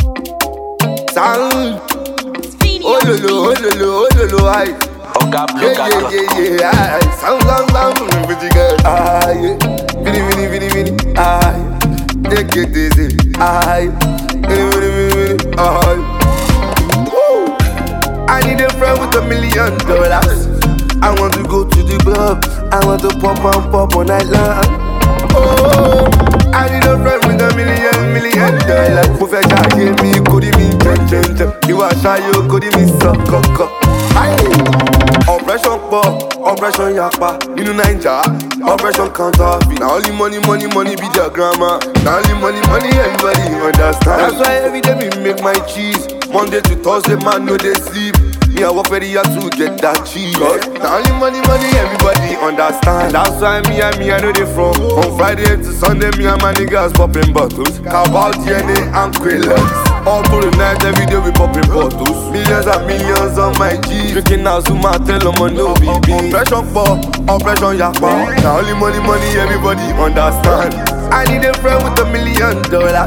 Sound. Oh lolo, aye. Yeah. Sound, pretty girl. Aye. Vini, aye. Take it easy, aye. Vini, aye. Woo. I need a friend with $1 million. I want to go to the club. I want to pop all night long. Oh, I need a friend with $1 million. Mo fẹ́ ṣàyè mi, kò rí mi jẹ́jẹ́jẹ́. Ìwà ṣayò, kò rí mi sọ kọ̀kọ̀. Operation pọ̀, operation yapa. Nínú Naija, operation counterfeit. Na only money be their grammar. Na only money everybody understand. That's why every day me make my cheese. Monday to Thursday, man, no dey sleep. Me, I work very hard to get that cheese. Now only money, everybody understand. That's why me, I know they from. From Friday to Sunday, me and my niggas popping bottles. Cabal, DNA, and Quillas. All through the night, every day we popping bottles. Millions and millions on my G's. Drinking out to my tell them no BB. Operation Yapa. Now only money, everybody understand. I need a friend with $1 million.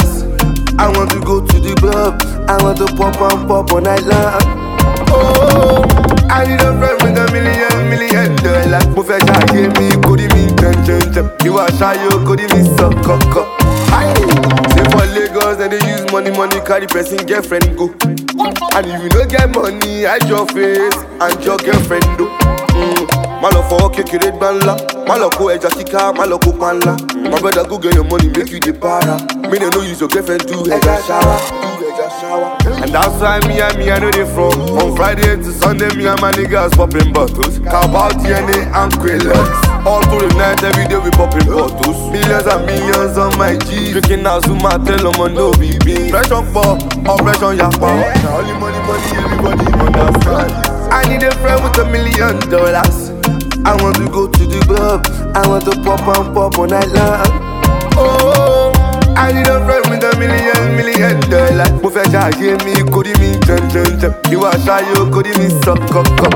I want to go to the club. I want to pop all night long. Oh, I need a friend with $1 million. Mo fẹ́ ṣàyè mi, kò rí mi jẹ́jẹ́jẹ́. Ìwà ṣayò, kò rí mi sọ kọ̀kọ̀. Say for Lagos, then they use money, carry person girlfriend go. And if you don't get money, hide your face and your girlfriend do. Má lọ fọwọ́ kékeré gbá ńlá. Má lọ kó ẹja kíká, má lọ kó pa ńlá. My brother go get your money, make you dey para. Me they no use your girlfriend do ẹja shower. And that's why me, I know they from. From Friday to Sunday, me and my niggas popping bottles. Cabal, DNA, and Quillas. All through the night, every day we popping bottles. Millions and millions on my G's. Drinking out to my tell them no BB. Operation Yapa. Now only money, everybody understand. I need a friend with $1 million. I want to go to the club. I want to pop all night long. Oh, I need a friend with $1 million. Mo fẹ́ ṣàyè mi, kò rí mi jẹ́jẹ́jẹ́. Ìwà ṣayò, kò rí mi sọ kọ̀kọ̀.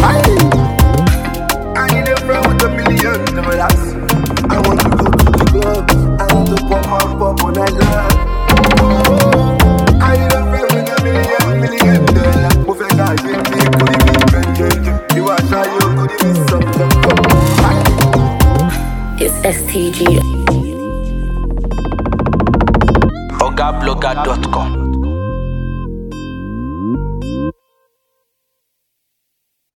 I need a friend with $1 million. I want to go to the club. I want to pop all night long. Oh, I need a friend with $1 million. Mo fẹ́ ṣàyè mi, kò rí mi jẹ́jẹ́jẹ́. Ìwà ṣayò, kò rí mi sọ kọ̀kọ̀. It's STG. Ogablogger.com